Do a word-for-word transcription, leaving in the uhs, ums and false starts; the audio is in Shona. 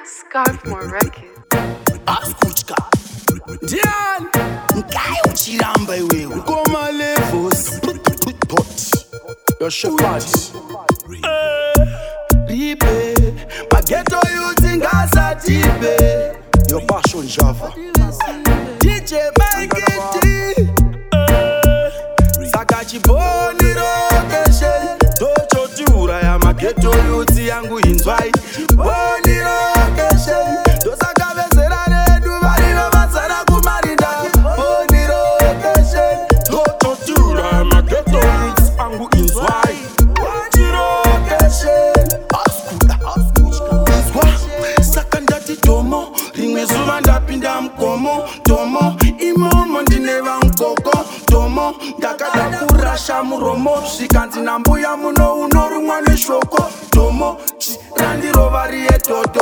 Scarfmore Records. Askuchka Dian Nkai uchiramba iwewe Koma levels Pot Your shepherd Ribe Mageto yutingaza tibe Your passion Java D J Maikiti Sakachi boni rotation Docho tiura ya mageto yuti yangu inzwai Boni rotation Dosaka vezera redu varino vasana kumarinda Boni rotation Docho tiura ya mageto yuti yangu inzwai Boni rotation Askuda, askuda Inzwa, sakandati tomo Rimwe zuva ndapinda mkomo Tomo, imomo ndineva mkoko Tomo, ndakada kurasha muromo Shikanti nambuya muno unorumwa neshoko Tomo, chirandirovari etoto